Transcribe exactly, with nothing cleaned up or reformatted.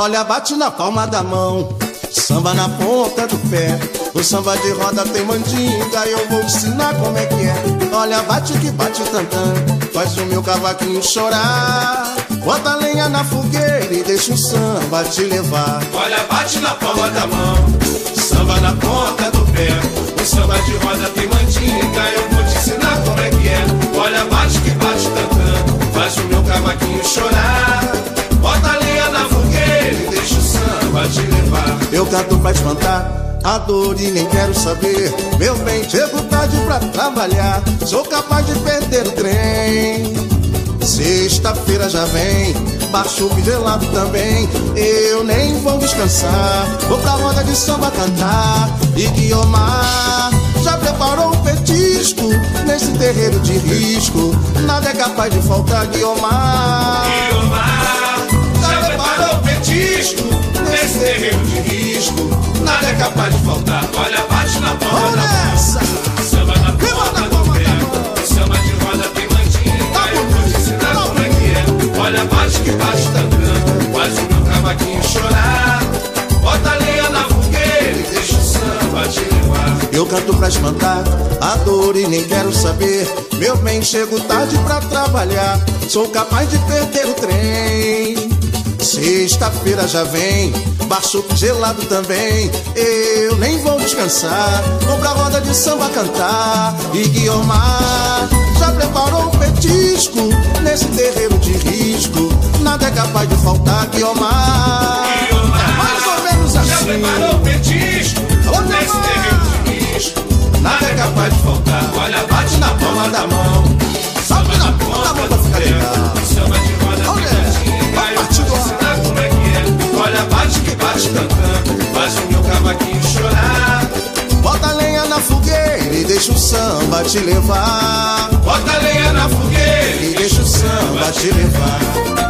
Olha, bate na palma da mão, samba na ponta do pé. O samba de roda tem mandinga, eu vou ensinar como é que é. Olha, bate que bate tantã, faz o meu cavaquinho chorar. Bota lenha na fogueira e deixa o samba te levar. Olha, bate na palma da mão, samba na ponta do pé. O samba de roda tem mandinga, eu vou te ensinar como é que é. Olha, bate que bate tantã, faz o meu cavaquinho chorar. Bota lenha na fogueira e deixa o samba te levar. Eu canto pra espantar a dor e nem quero saber. Meu bem, chego tarde pra trabalhar, sou capaz de perder o trem. Sexta-feira já vem, baixo o gelado também. Eu nem vou descansar, vou pra roda de samba cantar. E Guiomar já preparou um petisco nesse terreiro de risco. Nada é capaz de faltar, Guiomar. Guiomar já preparou um petisco nesse terreiro de risco. Nada é capaz de faltar. Olha, bate na palma da mão, samba na ponta do pé. Samba de roda tem mandinga, eu vou te ensinar como é que é. Olha, bate que bate tantã, faz o meu cavaquinho chorar. Bota lenha na fogueira e deixa o samba te levar. Eu canto pra espantar a dor e nem quero saber. Meu bem, chego tarde pra trabalhar, sou capaz de perder o trem. Sexta-feira já vem, baixo gelado também. Eu nem vou descansar, vou pra roda de samba cantar. E Guiomar já preparou um petisco nesse terreiro de risco. Nada é capaz de faltar, Guiomar. Guiomar mais ou menos assim. Já preparou um petisco nesse terreiro de risco. Nada é capaz de faltar. Olha, bate na palma da mão, samba na ponta da mão pra ficar legal. Samba de roda tem mandinga, eu vou te ensinar como é que é. Olha, bate que bate tantã, faz o meu cavaquinho chorar. Bota lenha na fogueira e deixa o samba te levar. Bota lenha na fogueira e deixa o samba te levar.